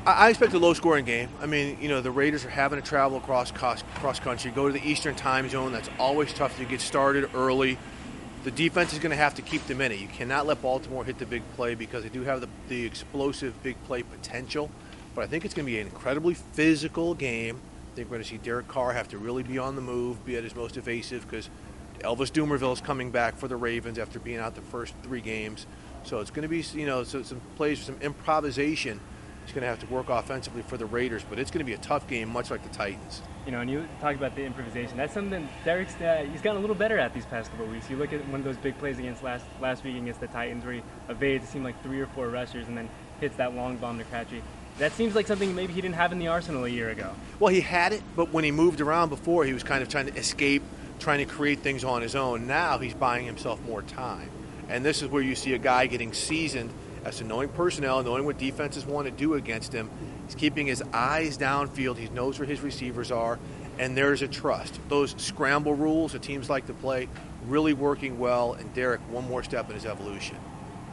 I expect a low-scoring game. I mean, the Raiders are having to travel across country, go to the Eastern time zone. That's always tough to get started early. The defense is going to have to keep them in it. You cannot let Baltimore hit the big play because they do have the explosive big play potential. But I think it's going to be an incredibly physical game. I think we're going to see Derek Carr have to really be on the move, be at his most evasive, because Elvis Dumerville is coming back for the Ravens after being out the first 3 games. So it's going to be, some plays, some improvisation. He's going to have to work offensively for the Raiders, but it's going to be a tough game, much like the Titans. And you talk about the improvisation. That's something Derek's he's gotten a little better at these past couple of weeks. You look at one of those big plays against last week against the Titans, where he evades, it seemed like 3 or 4 rushers, and then hits that long bomb to Crabtree. That seems like something maybe he didn't have in the arsenal a year ago. Well, he had it, but when he moved around before, he was kind of trying to escape, trying to create things on his own. Now he's buying himself more time. And this is where you see a guy getting seasoned as to knowing personnel, knowing what defenses want to do against him. He's keeping his eyes downfield. He knows where his receivers are, and there's a trust. Those scramble rules that teams like to play really working well, and Derek one more step in his evolution.